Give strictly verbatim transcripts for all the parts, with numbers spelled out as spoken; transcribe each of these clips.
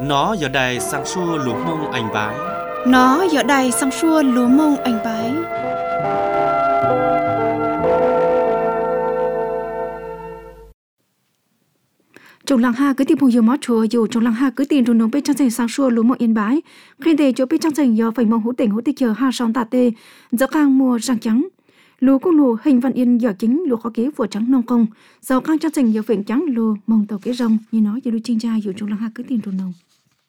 Nó giờ đây sang xua lúa mông anh bái. Nó giờ đây sang xua lúa mông anh bái. Trong làng ha cứ tìm phong yêu mót chùa dù trong làng ha cứ tìm rồi nông bên trang thành sang xua lúa mông yên bái. Khi để chỗ bên trang thành do phải mong hú tỉnh hú tịch chờ ha song tà tê giờ càng mùa răng trắng. Lúa cũng lúa hình văn yên giờ chính lúa khó kế vừa trắng nông công. Sau càng trang thành giờ phèn trắng lúa mông tàu kế rong như nói giờ đôi chinh trai dù trong làng ha cứ tìm rồi nông.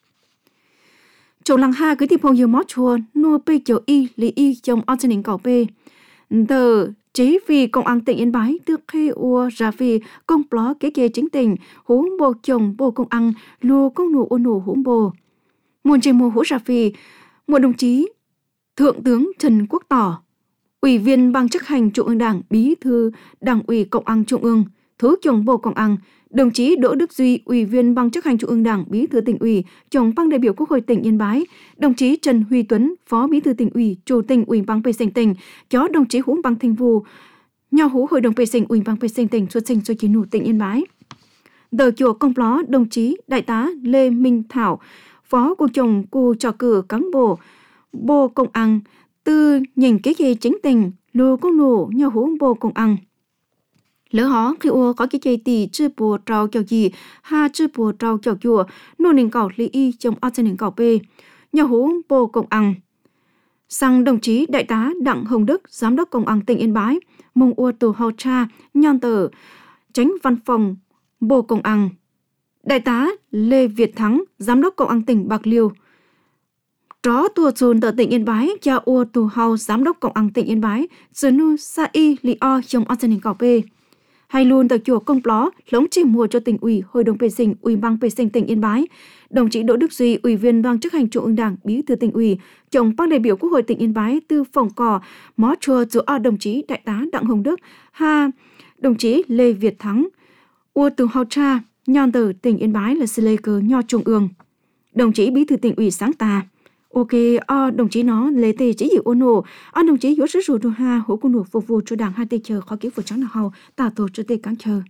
Trong làng ha cứ tìm phong yêu mót chùa nô bê chờ y lý y trong ở trên đỉnh cầu bê. Tờ chỉ vì công an tỉnh Yên Bái được khi ua ra vì công pló kế kế chính tỉnh huống bồ chồng bồ công ăn lùa công nụ ôn nụ huống bồ. Muôn trên mùa hú ra vì một đồng chí Thượng tướng Trần Quốc Tỏ, Ủy viên Ban chấp hành Trung ương Đảng, Bí thư Đảng ủy Công an Trung ương, Thứ trưởng Bộ Công an, đồng chí Đỗ Đức Duy, Ủy viên Ban chấp hành Trung ương Đảng, Bí thư Tỉnh ủy, Trưởng ban đại biểu Quốc hội tỉnh Yên Bái, đồng chí Trần Huy Tuấn, Phó Bí thư Tỉnh ủy, Chủ tịch Ủy ban Vệ sinh tỉnh, chó đồng chí Hú Bằng Thành vụ, nhà hú Hội đồng Vệ sinh Ủy ban Vệ sinh tỉnh xuất sinh cho chiến nụ tỉnh Yên Bái. Đờ chùa công pló đồng chí Đại tá Lê Minh Thảo, Phó Cục trưởng Cục trò cử cán bộ Bộ Công an, từ nhìn kế kế chính tỉnh, lô công nụ nhà hú Bộ Công an. Lỡ họ khi ua có cái chơi tì chư bùa trao kiểu gì ha chư bùa trao kiểu chùa nô nền cầu lý y trong ở trên nền cầu b nhà hú Bộ Công an. Sang đồng chí Đại tá Đặng Hồng Đức, Giám đốc Công an tỉnh Yên Bái, mong ua tù hậu cha nhon tờ tránh văn phòng Bộ Công an. Đại tá Lê Việt Thắng, Giám đốc Công an tỉnh Bạc Liêu. Tró tua chôn tờ tỉnh Yên Bái cha ua tù hậu Giám đốc Công an tỉnh Yên Bái giờ nu sa y li o trong ở trên nền cầu b. Hay luôn tờ chùa công pló lống chỉ mùa cho tỉnh ủy, Hội đồng Vệ sinh, Ủy ban Vệ sinh tỉnh Yên Bái. Đồng chí Đỗ Đức Duy, Ủy viên Ban chấp hành Trung ương Đảng, Bí thư Tỉnh ủy, Trưởng ban đại biểu Quốc hội tỉnh Yên Bái từ phòng cỏ mó chùa giữa a đồng chí Đại tá Đặng Hồng Đức, ha đồng chí Lê Việt Thắng, ua từ hậu cha nhon tờ tỉnh Yên Bái là sư lê cờ nho trung ương. Đồng chí Bí thư Tỉnh ủy sáng tà. Ok, o đồng chí nó lê tê chỉ dịu ôn nổ, o đồng chí yếu sức rùa đồ ha hỗ cung nổ phục vụ cho đảng hai tê chờ khó kỹ vụ trắng nào hầu tà tổ cho tê cán chờ.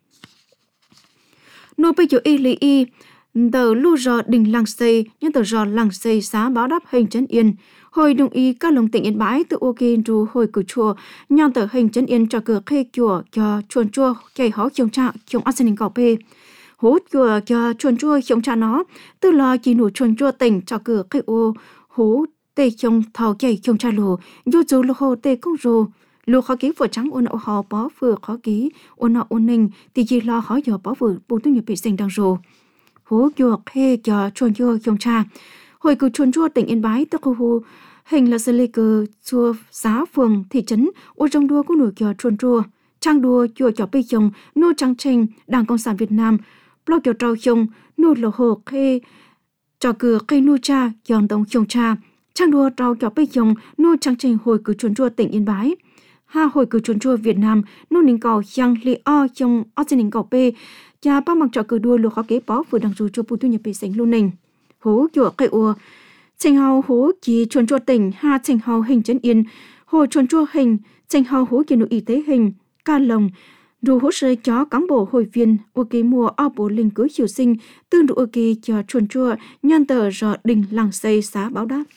Nô bây giờ y lý y, tờ lưu rò đình làng xây, nhân tờ rò làng xây xá báo đáp hình trấn yên. Hồi đồng ý các lồng tỉnh Yên Bái tự ok rù hồi cử chùa, nhân tờ hình trấn yên cho cửa khê chùa cho chuồn chua chạy hó chồng trạ chồng ác sinh cỏ bê. Hú chùa cho chuồn chua chồng trạ nó, từ lo chỉ nụ chuồn chua tỉnh cho cửa khê ô. Hú tê chồng thảo chạy chồng cha lù, dù dù lù hồ tê công rù. Lù khó ký vừa trắng ôn ổ họ bó vừa khó ký, ôn họ ôn ninh, thì chỉ lo khó dò bó vừa bố tư nhập bị sinh đang rù. Hú chuộc hê cho chuồn chua chồng cha. Hồi cử chuồn chua tỉnh Yên Bái, tức hù hình là sơ lê cờ chua xã phường thị trấn, ô trong đua có nổi cho chuồn chua. Trang đua chùa cho bê chồng, nô trang trình, Đảng Cộng sản Việt Nam, blog cho trao chồng, nô lò hồ hê, cho cửa cây nô cha, dọn đồng chồng cha. Trang đua trao cho bê chồng, nô trang trình hồi cử chuồn chua tỉnh Yên Bái. Ha hồi cử chuồn chua Việt Nam, nô nính cầu giang li o trong ở trên nính cầu bê. Cha ba mặc cho cử đua lô khó kế bó vừa đăng rù cho bù tu nhập bê sánh luôn nình. Hố chùa cây ua. Trình hào hố chỉ chuồn chua tỉnh, ha trình hào hình trấn yên. Hồi chuồn chua hình, trình hào hố kiến nội y tế hình, ca lồng. Rù hỗ trợ cho cán bộ hội viên ô kê mùa ở bộ linh cưới chiều sinh tương đủ ô kê cho chuồn chua nhân tờ rọ đình làng xây xá báo đáp.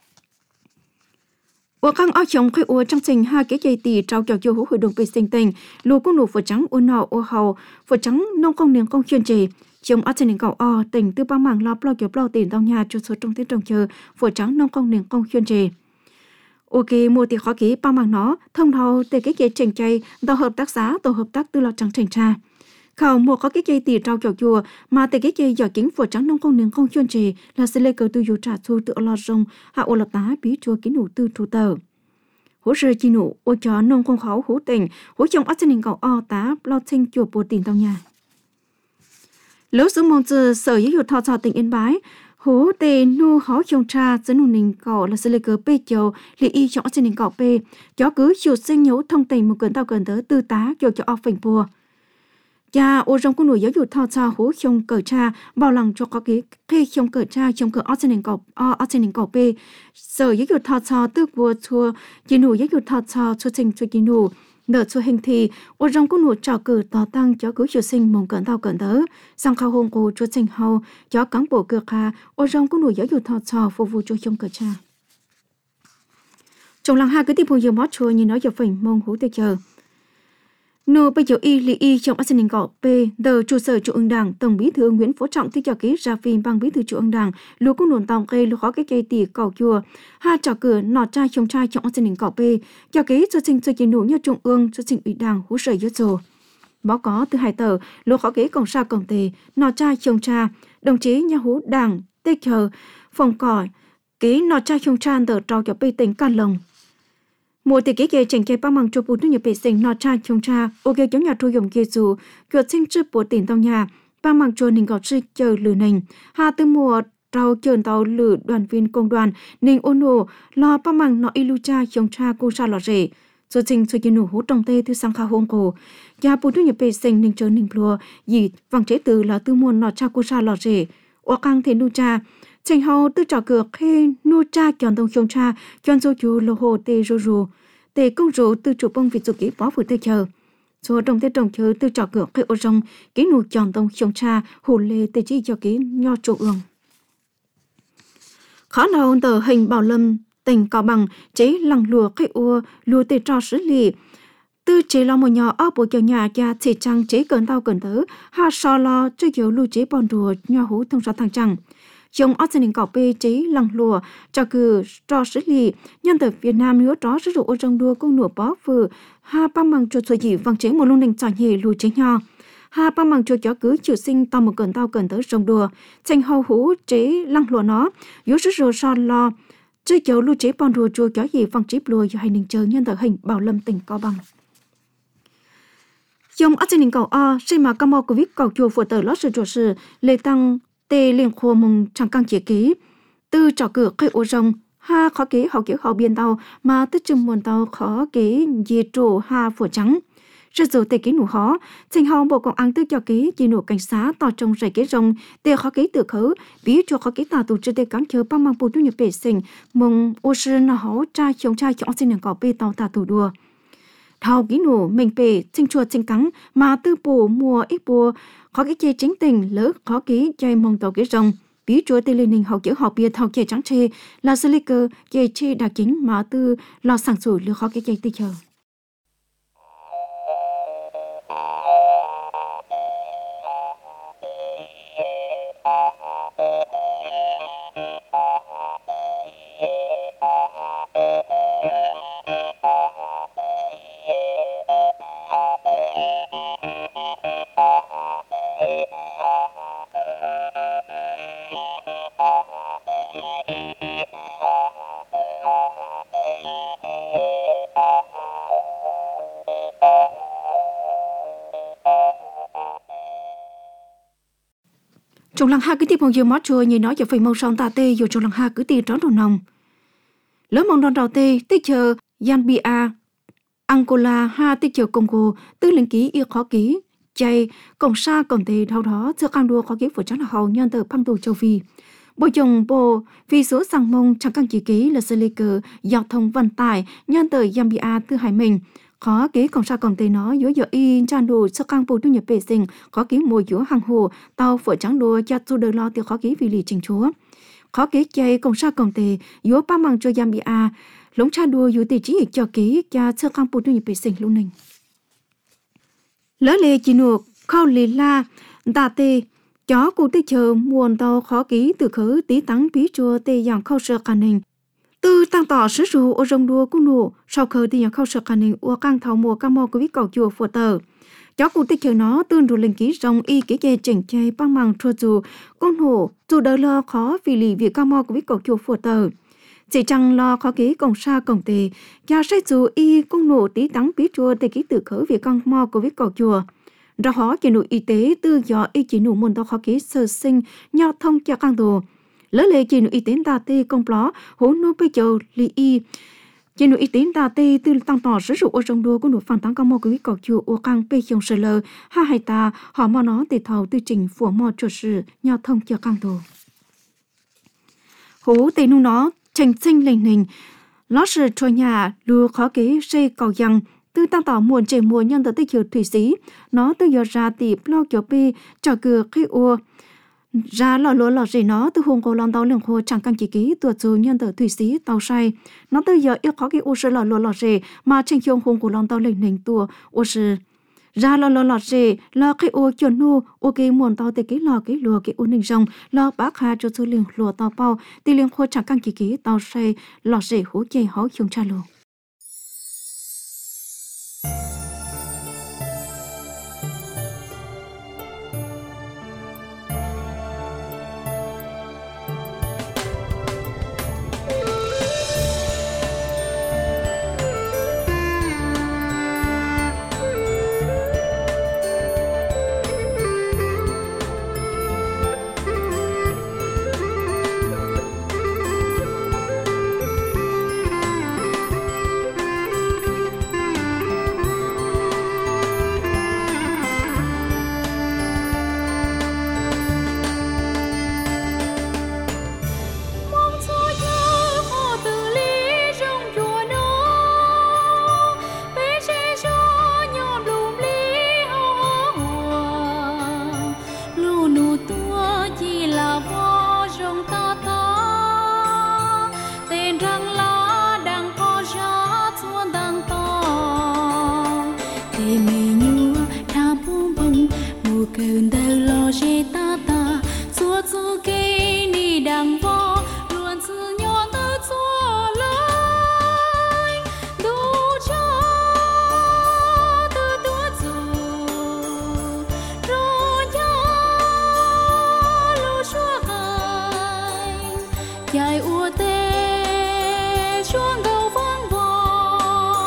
Ô khang ở trong khi ô trang trình hai cái dây tì trao cho cho hội đồng vệ sinh tỉnh lù công nụ phở trắng ô nọ ô hầu phở trắng nông công niềng công chuyên trì trong ở trên nền cầu o tỉnh từ bang mảng lo plo kiểu plo tiền tao nhà cho số trong tiếng trồng chờ phở trắng nông công niềng công chuyên trì. Ok, mua thì khó ký bao mảng nó, thông thầu từ cái dây trình chay, tàu hợp tác xã, tàu hợp tác tư lọ trắng trình tra. Khảo mua có cái dây tì trao kiểu chùa, mà từ cái dây giỏ kính phở trắng nông công niềng công chuyên trì là sẽ lê cờ tư dụ trả thu tự lo rong, hạ ô lọt tá bí chùa kính nụ tư trù tờ. Hỗ trợ chi nụ, ô chó nông công khảo hỗ tỉnh, hỗ trong ác chân hình cầu o tá, lo thanh chùa bồ tỉnh tàu nhà. Lỡ số mong giờ sở giáo dục thọ trò tỉnh Yên Bái, hố tê nu hó chồng cha dẫn nụ nình cỏ là sẽ lê cờ bê chầu lì y trong trên nình cỏ bê chó cứ chiều sinh nhấu thông tình một gần tao gần tới tư tá cho cho phình bùa cha ô trong của nụ giáo dục thọ cha hố chồng cờ cha bao lòng cho có cái khi chồng cờ cha chồng cờ ở trên nình cỏ ở trên nình cỏ bê sở giáo dục thọ cha tư vua chua chỉ nụ giáo dục thọ cha cho trình cho chỉ nụ nợ cho hình thì ở trong cũng nụ trào cử tỏ tăng cho cứ chủ sinh mong cẩn tao cẩn tớ sang khao hôn cô cho trình hậu cho cán bộ cơ kha ở trong cũng nụ giáo dục thọ trò phục vụ cho trong cờ cha trong làng hai cái tiếp hồi giờ mót chua như nói giờ phình mong hú tê chờ nô bây giờ y lý y trong an ninh gọ p tờ trụ sở trung ương đảng tổng bí thư Nguyễn Phú Trọng tiếp cho ký ra phim bằng bí thư trung ương đảng lúa cũng nổn tòng cây lúa khó cái cây tỉ cầu chùa hai trò cửa nọ trai trong trai trong an ninh gọ p cho ký cho trình cho chiến nụ như trung ương cho trình ủy đảng hú sở yếu dồ báo có từ hai tờ lúa khó ký cổng sa cổng tề nọ trai trong cha đồng chí nhà hú đảng tê chờ phòng còi ký nọ trai trong cha tờ trò cho p tỉnh Can Lồng một tỷ kỹ kế trình kế ba mang cho bút nhập vệ sinh nọ cha trong cha ok giống nhà thu dùng kia dù cửa sinh chữ bộ tỉnh tàu nhà ba mang cho ninh gọt sư chờ lử nình hà từ mùa trao chờn tàu lử đoàn viên công đoàn ninh ôn nổ lo ba mang nọ ilu cha trong cha cô sa lọ rể rồi trình rồi kiến nổ hút trong tê thứ sang kha hôn cổ nhà bút nhập vệ sinh ninh chờ ninh plua gì vàng chế từ là từ mùa nọ cha cô sa lọ rể ô căng thế nu cha trình hậu từ trò cửa khi nu cha chọn tông trong cha chọn số chú lô hồ tê rô rô tê công rô từ chủ bông vị chủ ký bó phụ tê chờ số đồng tê đồng chờ từ trò cửa khi ô rong ký nu chọn tông trong cha hồ lê tê chỉ cho ký nho trụ ương khó nào tờ hình bảo lâm tỉnh Cao Bằng chế lăng lùa khi ô lùa tê trò xử lý từ chế lo một nhỏ ở bộ cho nhà cha chỉ trăng chế cẩn tao cẩn tớ ha so lo cho kiểu lưu chế bọn đùa nho hú thông rõ thằng trăng trong ở gia đình cậu bê chế lăng lùa cho cứ trò xử lý nhân từ Việt Nam nếu đó sử dụng ở trong đua công nửa bó vừa ha ba mang cho gì vang chế một luôn đình trả nhẹ lùi chế nho ha ba mang cho chó cứ chịu sinh tao một cẩn tao cẩn tới trong đua tranh hậu hú chế lăng lùa nó yếu sử dụng so lo chơi kiểu lưu chế bọn đùa chua chó gì vang chế lùi cho hành đình chờ nhân từ hình Bảo Lâm tỉnh Cao Bằng trong ở gia đình cậu a xây mà cam mò của viết cậu chùa phụ tờ lót sự chủ sự lệ tăng tê liên khô mông chẳng căng chỉ ký từ trò cửa khơi ô rồng ha khó ký họ kiểu họ biên tàu mà tức chừng muôn tàu khó ký dì trụ ha phổ trắng rất dù tê ký nụ khó thành hồng bộ công an tư cho ký dì nụ cảnh sát tỏ trong rảy ký rồng tê khó ký tự khứ ví cho khó ký tà tù chưa tê cắn chờ băng mang bù tu nhập bể sinh mông ô sư nó hó trai chồng trai chọn xin đường cỏ bê tàu tà tù đùa thao ký nụ mình bể sinh chua sinh cắn mà tư bù mùa ít bùa khó ký chê chính tình lỡ khó ký chơi mong tàu ký rồng bí chúa tê lên hình học chữ học bia thao chê trắng chê là sơ lê cơ chê chê đà chính mà tư lo sản sủi lỡ khó ký chê tư chờ trong làng ha cứ tiếp hồng dương mót chua như nói giờ phải mong son ta tê dù trong làng ha cứ tiền trón đồ nòng lớn mong đòn đầu tê tích chờ Zambia Angola ha tích chờ Congo tư linh ký yêu khó ký chay cổng sa cổng tê thao đó chưa căng đua khó ký của trắng là hầu nhân từ băng tù châu Phi bộ chồng bộ vì số sang mông chẳng căng chỉ ký là sơ lê cờ giao thông vận tải nhân từ Zambia tư hải mình khó ký cổng sa cổng tê nó dối dở in tràn đồ sơ căng bộ tu nhập bể sinh khó ký mùa giữa hàng hồ tàu phở trắng đua cho tu đời lo tiêu khó ký vì lì trình chúa khó ký chay cổng sa cổng tê dối ba mang cho Zambia lống cha đua dối tê chỉ cho ký cho sơ căng bộ tu nhập bể sinh luôn nình lỡ lê chỉ nuộc khâu lì la đà tê chó cụ tê chờ muôn tàu khó ký từ khứ tí tắng bí chua tê dạng khâu sơ khả ninh từ tăng tỏ sử dụng ô rong đua cung nụ sau khờ tê dạng khâu sơ khả ninh ô căng thảo mùa cam mò của viết cầu chùa phổ tờ chó cụ tê chờ nó tương đủ linh ký rong y ký chê chỉnh chay băng màng chua dù cung nụ dù đỡ lo khó vì lì việc cam mò của viết cầu chùa phổ tờ chỉ chẳng lo khó ký cổng sa cổng tê nhà sách dù y cung nụ tí tắng bí chua tê ký từ khứ việc cam mò của viết cầu chùa đó họ chỉ nụ y tế tư do y chỉ nụ môn tao khó ký sơ sinh nhau thông cho căng đồ lỡ lệ chỉ nụ y tế ta tê công pló hố nô bây giờ li y chỉ nụ y tế ta tê tư tăng tỏ sử dụng ở trong đua của nụ phản tăng cao mô của cầu chùa ô căng bây giờ sơ lơ ha hay ta họ mò nó để thầu tư trình của mò chuột sự nhau thông cho căng đồ hố tê nụ nó trình sinh lệnh hình lót sự trôi nhà lùa khó ký xây cầu dăng tư tăng tỏ muộn trẻ mùa nhân tới kiểu thủy sĩ nó từ giờ ra thì lo kiểu pi cho cửa khi ua ra lò lúa lò rể nó từ hùng cổ lòng tàu lượng hồ chẳng căn kỳ ký tuột dù nhân tới thủy sĩ tàu say nó từ giờ yêu có cái u sơ lò lúa lò rể mà trên khiông hùng cổ lòng tàu lệnh nền tua u sơ ra lò lò lò rể lò cái u chuẩn nu u cái muộn tàu từ cái lò cái lúa cái u nền rồng lò bác hà cho số lượng lúa tàu bao thì lượng hồ chẳng căn kỳ ký tàu say lò rể hú chê hó khiông cha lô.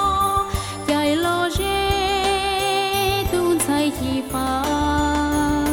Hãy subscribe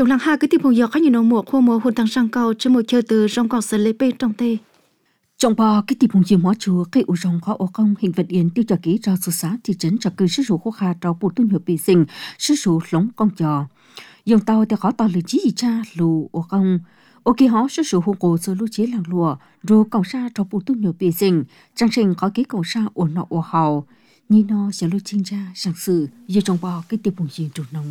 trong lăng ha cái tiếp phong giờ có nhiều nông mùa khô mùa hồn tăng sang cầu trên một chơi từ trong cỏ sợi lê bên trong tê trong bò cái tiếp phong chim hóa chùa cái u rong khó ô công hình vật yên tiêu cho kỹ cho sự xã thị trấn cho cư sử dụng khô kha cho bộ tuân hiệu bị sinh sử dụng lống con trò dùng tàu thì khó tàu lưỡi chí gì cha lù ô công ô kỳ họ sử dụng hồn cổ sơ lũ chế làng lùa rồi còng sa cho bộ tuân hiệu bị sinh trang trình có kỹ còng sa ổn nọ ô hào như nó sẽ lôi chinh ra sản sự giờ trong bò cái tiếp phong chim trục nông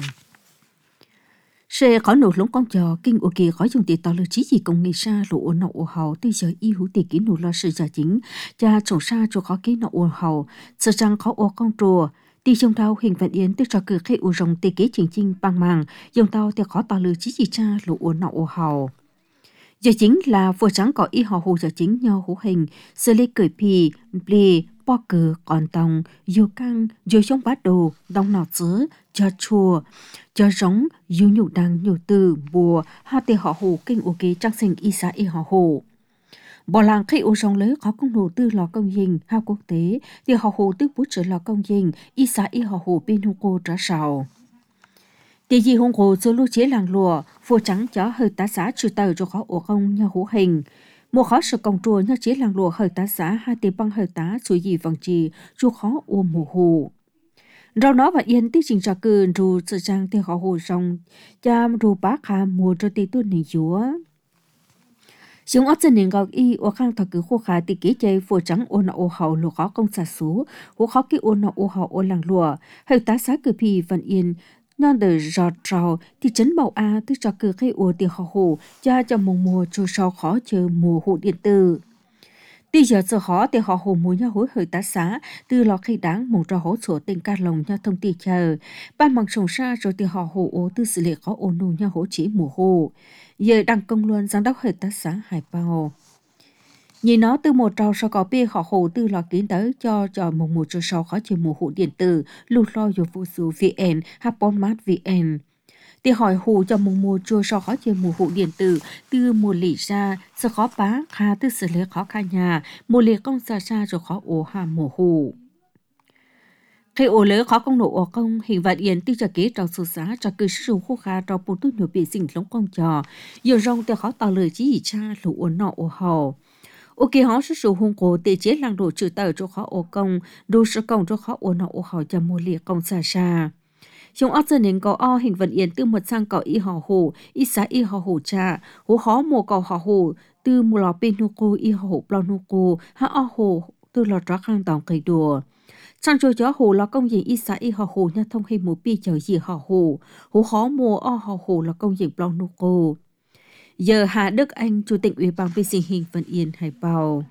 sẽ có nổ lống con trò kinh ô kỳ khỏi dùng tiền tàu lưỡi chí gì công nghệ sa lũ ổn nọ ô hào tới giờ y hữu tiền kỹ nổ lo sự giả chính cha trồng sa cho khó kỹ nọ ô hào sợ rằng khó ô con trùa đi trong tàu hình vận yến tức cho cử khi u rồng tê kế chỉnh chinh bằng màng dùng tàu thì khó tàu lư chí chỉ cha lũ ổn nọ ô hào giờ chính là vừa trắng có y họ hồ giờ chính nhau hữu hình xử lý cười pì bì bo cử còn tòng dù căng dù trong bát đồ đông nọ chứa cho chùa cho giống dù nhụ đằng nhụ từ bùa ha tê họ hồ kinh u kế trang sinh y xã y họ hồ bỏ làng khi ô sông lấy có công đồ tư lò công hình ha quốc tế thì họ hồ tức bút trở lò công hình y xã y họ hồ bên hông cô trả sào thì gì hông hồ cho lưu chế làng lùa phô trắng chó hơi tá xã trừ tờ cho khó ổ công nhau hữu hình một khó sự công chùa nhau chế làng lùa hơi tá xã hai tỷ băng hơi tá suy gì vòng trì chu khó ôm mù hồ rau nó và yên tích trình trà cừ rù sự trang thì họ hồ sông cha rù bác hà mùa cho tỷ tuần này chúa chúng ấp dân nền gạo y ở khang thọ cứ khô khá thì kế chơi phổ trắng ô nọ ô hậu lúa khó công xả số hú khó cái ô nọ ô hậu ô làng lúa hơi tá xá cử pì vận yên non đời giọt trào thì chấn bầu a tức cho cử cái ô tiền họ hồ cha cho mùa mùa cho sau khó chờ mùa hộ điện tử bây giờ giờ khó thì họ hồ mùa nhau hối hơi tá xá từ lò khi đáng mùng cho hỗ trợ tình ca lồng nhau thông tin chờ ban bằng sông xa rồi thì họ hồ ô tư xử lý khó ô nụ nhau hỗ chỉ mùa hồ giờ đang công luôn giám đốc hơi tá xá hải bao nhìn nó từ một trào sau có bia họ hồ từ lò kiến tới cho cho một mùa cho sau khó chờ mùa hộ điện tử lụt lo dù phụ số vn hapon mát vn thì hỏi hồ cho một mùa chua sau khó chờ mùa hộ điện tử từ mùa lì ra sẽ khó bá kha từ xử lý khó khai nhà mùa lì công xa xa rồi khó ổ hà mùa hồ khi ổ lớn khó công nổ ổ công hình vạn yến tiêu cho kế trong số giá cho cứ sử dụng khô kha trong bộ tốt nhiều bị sinh lông con trò nhiều rong tiêu khó tạo lời chỉ cha lũ ổ nọ ổ hò ô kỳ họ sử dụng hung cổ để chế làng đồ trừ tờ cho khó ổ công đồ sử công cho khó ổ nọ ổ hò cho mùa lì công xa xa chúng ớt dân nên có o hình vạn yến từ một sang có y họ hồ y xã y họ hồ cha hú khó mùa cầu họ hồ từ mùa lò bên nô cô y họ hồ bao nô cô ha o hồ từ lò trá khang tòng cây đùa sang cho chó hồ là công diện y xã y họ hồ nha thông hay một pi chờ gì họ hồ hú khó mùa o họ hồ là công diện bao nô cô giờ Hà Đức Anh chủ tịch ủy ban vệ sinh hình Vân Yên Hải Bảo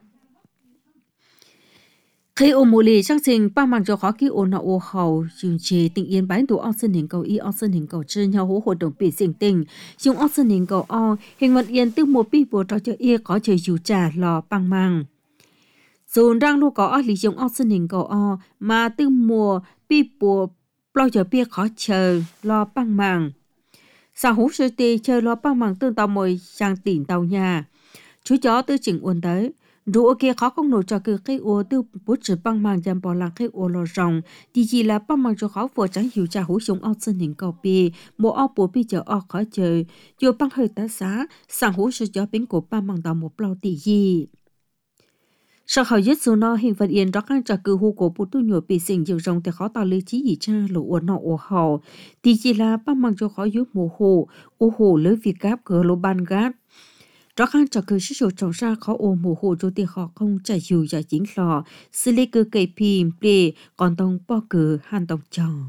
khi ô mùa lì trang trình ba mang cho khó kỹ ô nọ ô hậu dùng chế tỉnh Yên bán đồ ong sơn hình cầu y ong sơn hình cầu chân nhau hỗ hoạt động bị sinh tình dùng ong sơn hình cầu o hình Vân Yên từ một pi bộ trò cho y có chơi dù trà lò băng mang dồn đang luôn có lý dùng ong sơn hình cầu o mà từ mùa pi bộ bao giờ bia khó chờ lo băng mang sao hú sư tì chơi lo băng bằng tương tàu mồi sang tỉnh tàu nhà chú chó tư chỉnh uốn tới rượu kia khó không nổi cho cứ cái ô tư bút chữ băng mang dàn bỏ lạc cái ô lò rồng thì chỉ là băng mang cho khó vừa tránh hiểu cha hú sống ao sân hình cầu bì một ao bố bì chờ ao khó chơi dù băng hơi tá xá sang hú sư chó bánh cổ băng bằng tàu một bao tỷ gì sau khỏi giết số nó hình vật yên đó các trò cử hú của bút tu nhồi bị sinh nhiều rồng thì khó tạo lý trí gì cha lũ uốn nọ ô hò thì chỉ là băng mang cho khó giúp mùa hồ ô hồ lấy việc gáp cửa lô ban gáp rõ khăn cho cứ sử dụng trồng ra khó ôm mùa hồ cho tiền họ không chạy dù giải chính lò xử lý cơ cây phim plê còn tông bo cử hàn tông tròn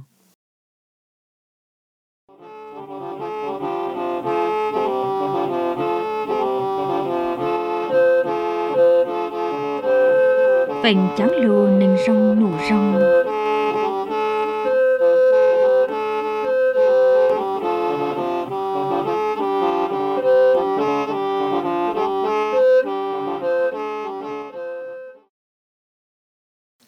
vành trắng lùa nền rong nụ rong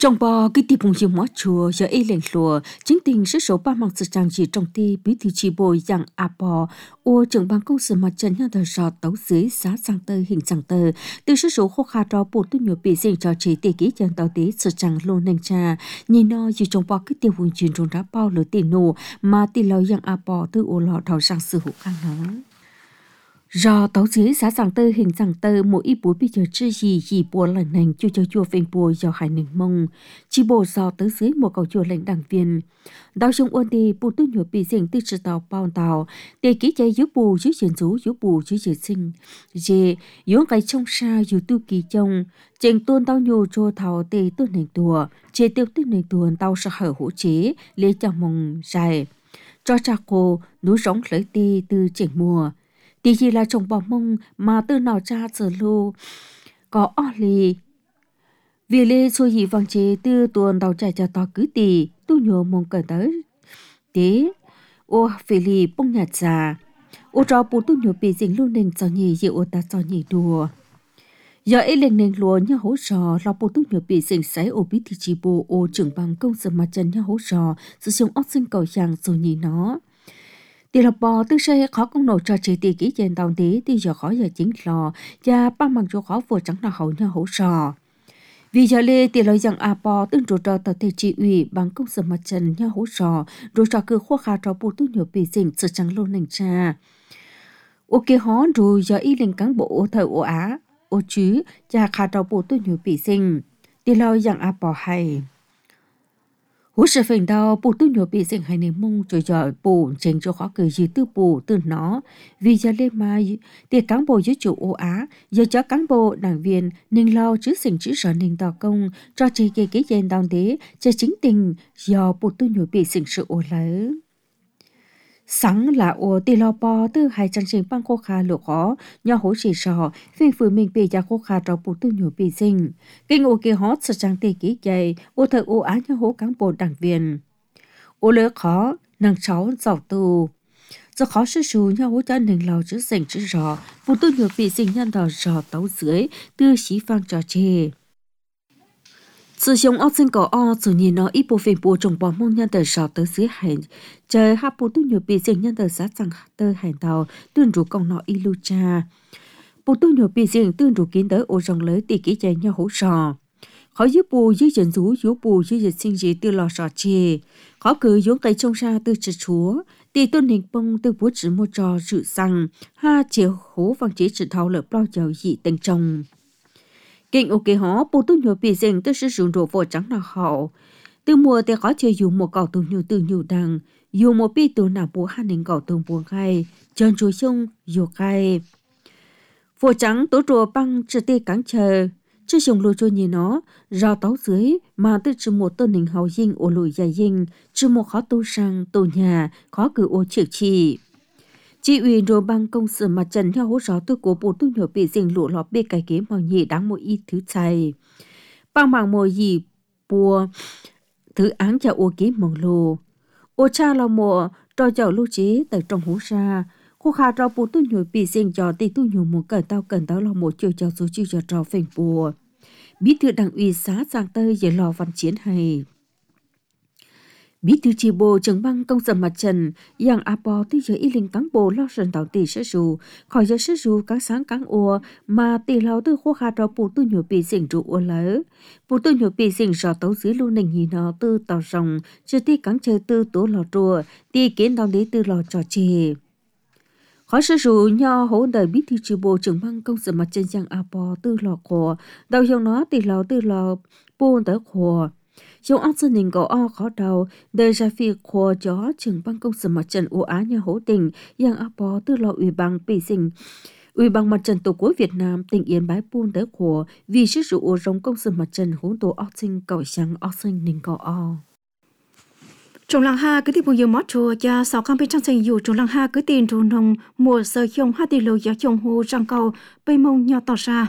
Trong bò cái tiệp bùng dương mót chùa giờ ấy lệnh lùa chính tình sức số ba mạng sự trang chỉ trong ti bí thư chi bồi dạng à bò ô trưởng ban công sự mặt trận nhau thời sọ tấu dưới xã sang tơ hình sang tơ từ sức số khô khá đó bộ tu nhiều bị dình cho chỉ tỷ ký chân tàu tế sự trang lô nâng cha nhìn nó dù trong bò cái tiệp bùng truyền trong đá bao lửa tiền nổ mà tỷ lâu dạng à bò từ ô lọ thảo sang sự hữu khang nó do tấu dưới xã sang tơ hình sang tơ mỗi ít bố bây giờ chưa gì gì bùa lần này chưa cho chùa phình bùa do hải nình mông chỉ bồ do tớ dưới một cầu chùa lệnh đảng viên đào trong ôn đi bù tu nhiều bị dình từ sự tàu bao tàu để ký chạy giúp bù dưới chuyển rú giúp bù dưới chuyển sinh dê yếu cái trong xa dù tu kỳ trong trình tuôn tao nhiều cho thảo tê tuôn nền tùa chế tiêu tư nền tùa tao sẽ hở hỗ chế lấy cho mông dài cho cha cô núi rống lấy tê từ chỉnh mùa thì chỉ là trồng bò mông mà từ nào cha giờ lô có o lì vì lê xua gì vàng chế từ tuần đầu chạy cho to cứ tì tu nhổ mông cởi tới thế ô phê lì bông nhạt già ô trò bù tu nhổ bị dính luôn nên cho nhì dịu ô ta cho nhì đùa giờ ấy lên nền lúa nhau hỗ trợ là bù tu nhổ bị dính sấy ô bí thị chỉ bù ô trưởng bằng công sự mặt chân nhau hỗ trợ sử dụng óc sinh cầu giang rồi nhì nó tỷ lệ bò tư xe khó công nổ cho chỉ tỷ ký trên tàu tí thì giờ khó giờ chính lò và ba mặt chỗ khó vừa chẳng là hậu nhau hỗ trợ vì giờ lê tỷ lệ rằng à bò tương trụ cho tàu thị chỉ ủy bằng công sự mặt trận nhau hỗ trợ rồi cho cứ khoa khá cho bộ tu nhiều bị dình sự chẳng luôn nành cha ok hó rồi giờ y lên cán bộ thời ô á ô chứ cha khá cho bộ tu nhiều bị dình tỷ lệ rằng à bò hay hú sự phình đau bù tu nhiều bị dình hay nếm mông rồi giờ bù chèn cho khó cười gì tư bù từ nó vì giờ lên mai thì cán bộ dưới chủ ô á giờ cho cán bộ đảng viên nên lo chứ sinh chứ sợ nên tàu công cho chỉ cái cái gen đòn thế cho chính tình do bù tu nhiều bị dình sự ô lớn sáng là ô tì lo bò từ hai chân sinh băng khô kha lửa khó nhau hỗ chỉ sò phiên phơi mình bị giá khô kha trong bù tu nhiều bị sinh kinh ô kia hót sợ trang tì kỹ chạy ô thời ô á nhau hỗ cán bộ đảng viên ô lỡ khó năng cháu giàu tu do khó sư sù nhau hỗ cho nền lò chữ sinh chữ rò bù tu nhiều bị sinh nhân đò rò tấu dưới tư xí phang trò chê sử dụng áo xanh cỏ o chủ nhìn nó ít bộ phim bộ trồng bò mông nhân tờ sọ tới dưới hải trời hấp bộ tu nhiều bị dình nhân tờ sát rằng tờ hải tàu tuyên rủ công nó ilu cha bộ tu nhiều bị dình tuyên rủ kiến tới ô rong lấy tỷ kỹ chạy nhau hỗ sò khó giúp bù dưới trận rú giúp bù dưới dịch sinh gì từ lò sọ chê khó cứ giống tay trông ra từ chữ chúa tỷ tôn hình bông từ bố chữ một trò rượu xăng ha chiều hố vàng chế chữ thao lợp bao giờ dị tình trồng kinh ok họ bộ tu nhiều bị dình tới sử dụng đồ vô trắng là hậu từ mùa thì có chơi dùng một cậu tu nhiều từ nhiều đằng dùng một bi từ nào bố hai nên cậu tu buồn gai chân chuối sông dù gai vô trắng tổ rùa băng chưa tê cắn chờ chưa dùng lùi cho nhìn nó rào táo dưới mà từ chỉ một tên hình hậu dinh ô lùi dài dinh chỉ một khó tu sang tu nhà khó cử ô chịu chi chị ủy rồi bằng công sự mặt trận theo hỗ trợ từ của bộ tu nhiều bị dình lụa lọp bê cái kế màu nhị đáng một ít thứ chạy bằng bằng mùa gì bùa thứ án cho ô kế màu lô ô cha là mùa cho chậu lưu chế tại trong hố ra khu khá cho bộ tu nhiều bị dình cho tì tu nhiều một cởi tao cần tao là một chiều cho số chiều cho trò phình bùa bí thư đảng ủy xã Giang Tây về lò văn chiến hay bí thư chi bộ trưởng bang công sở mặt trận yang apo từ giờ y linh cán bộ lo sân tạo tỷ sẽ dù khỏi giờ sẽ dù các sáng cán ua mà tỷ lao từ khô khá cho bộ tu nhiều bị dình trụ ua lỡ bộ tu nhiều bị dình rõ tấu dưới luôn nền nhìn nó từ tàu rồng chưa tí cán chơi từ tổ lò trùa tí kiến đào lý từ lò trò chê khỏi sẽ dù nho hỗ đời bí thư chi bộ trưởng bang công sở mặt trận yang apo từ lò khổ đầu dòng nó tỷ lao từ lò buôn tới khổ dùng áp dân hình có o khó đầu đời ra phi khô chó trưởng ban công sở mặt trận u á nhà hỗ tình yang áp bó từ lò ủy ban bị sinh ủy ban mặt trận tổ quốc Việt Nam tỉnh Yên Bái buôn tới khổ vì sức rủ ô rong công sở mặt trận hỗn tổ áp sinh cầu sáng áp sinh hình có o trong làng ha cứ tìm nhiều mót chùa cha sáu cam bên trong thànhอยู่trong làng ha cứ tìm trù nông mùa sơ khiông hai tỷ lô giá khiông hồ răng cầu bay mông nhau tỏ ra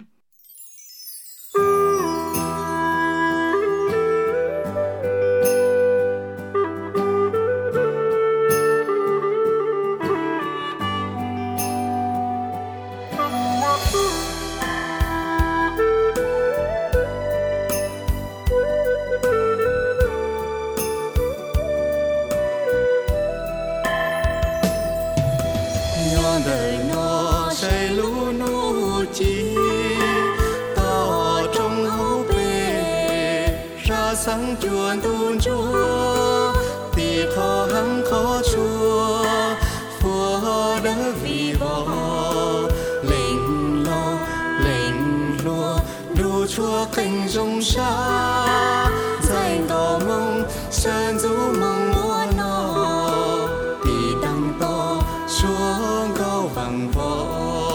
chuồn tuôn chúa thì khó hăng khó chúa phùa đỡ vì bỏ lệnh lo lệnh lùa đủ chúa canh rong xa dành tỏ mong sơn du mong mua nó thì đăng to xuống cao vàng võ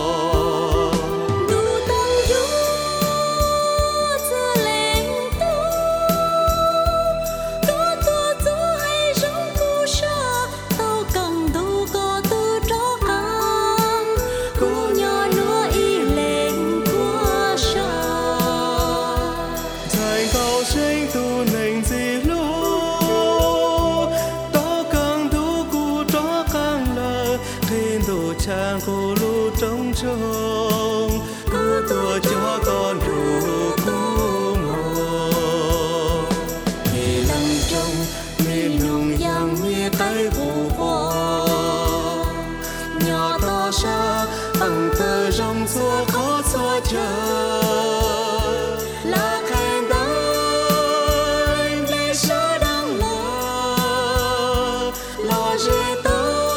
chàng cô lu trống trông cô tua cho con đủ cú mồ mi lăng trông mi nung yang mi cái vụ hoa nhỏ to xa bằng tờ rong xua khó xua chờ là khen đánh lê sơ đang lờ lo dễ tớ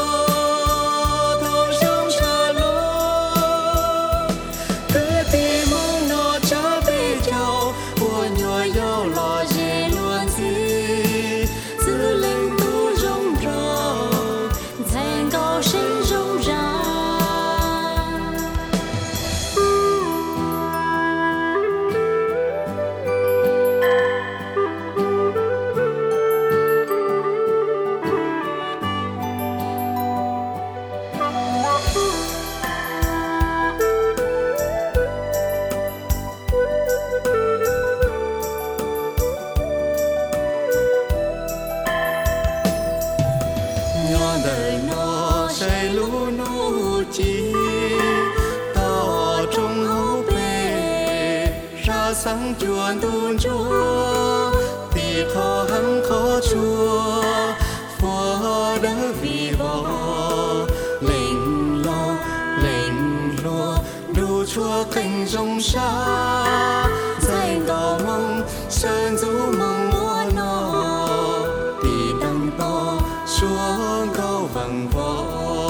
đời nó say lũ nụ chi tỏ trong hố bề ra sáng chuồn tuôn chúa thì khó hăng khó chúa phùa đỡ vì bỏ lệnh lo lệnh lùa đủ chúa canh rong xa dành tỏ mong sơn du mong mua nó thì đăng to xuống cao vàng võ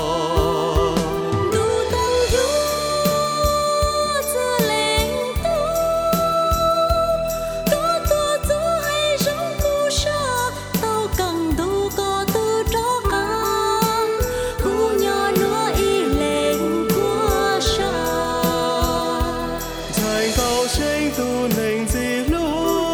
đủ tăng chúa giờ lệnh tu có tu chúa hay rong cu sa tao cần tu có tu cho con cu nhỏ nữa y lệnh của sa thành cao sinh tu nền gì lũ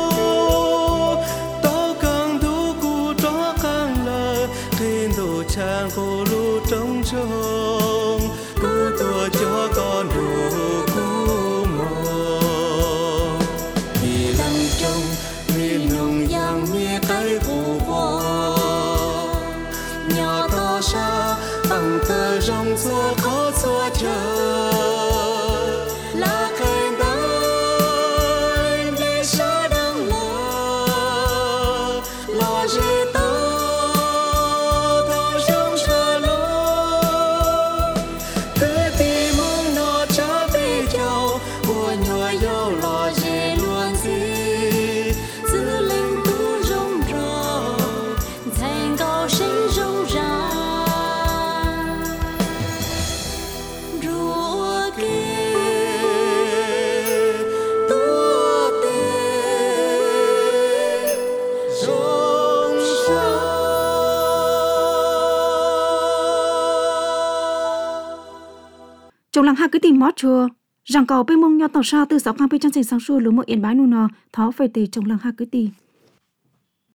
chàng cô lu trống trông cô tua cho con đủ cú mồ mi lăng trông mi nung yang mi cái vụ hoa nhỏ to xa bằng tờ rong xua khó xua chờ là khen đánh lê sơ đang lờ lo dễ tớ trong làng hai cái tìm mót chùa rằng cầu bên mông nho tàu xa từ sáu khang bên chân sành sang xuôi lúa mộ yên bái nu nò thó về từ trong làng hai cái tìm